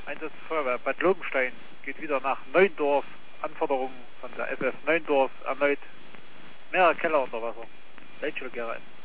Einsatz Feuerwehr Bad Lobenstein geht wieder nach Neuendorf. Anforderungen von der FF Neuendorf erneut mehrere Keller unter Wasser. Leitschulgerät.